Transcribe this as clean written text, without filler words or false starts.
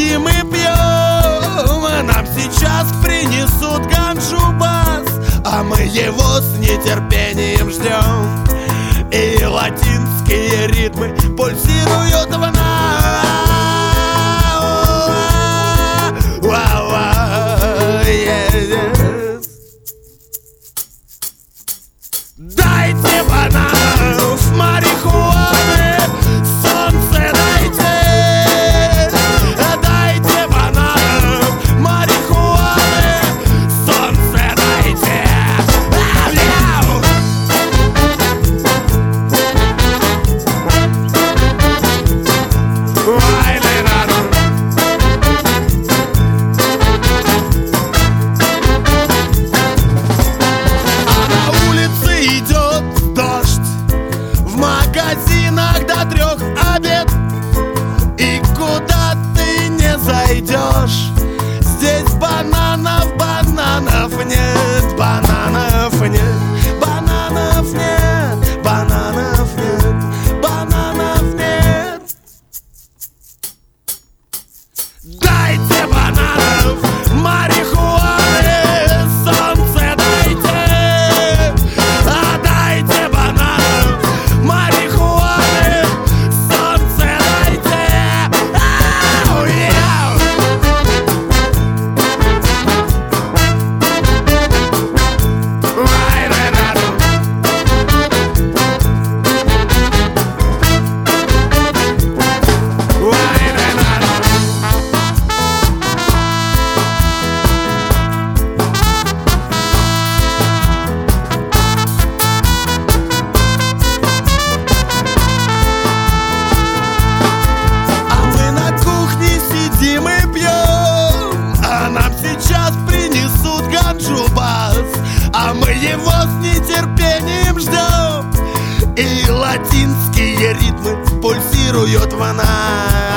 сидим и пьем, а нам сейчас принесут ганджу-бас, а мы его с нетерпением ждем. И латинские ритмы пульсируют в нас. Дайте бананов, марихуаны, солнце дайте. Дайте бананов, марихуаны, солнце дайте. До 3 обед, и куда ты не зайдешь, здесь бананов, бананов нет, бананов нет, бананов нет, бананов нет, бананов нет. Дайте бананов, марихуаны, солнце дайте. Дайте бананов, марихуаны, солнце дайте. А мы его с нетерпением ждем. И латинские ритмы пульсируют в нас.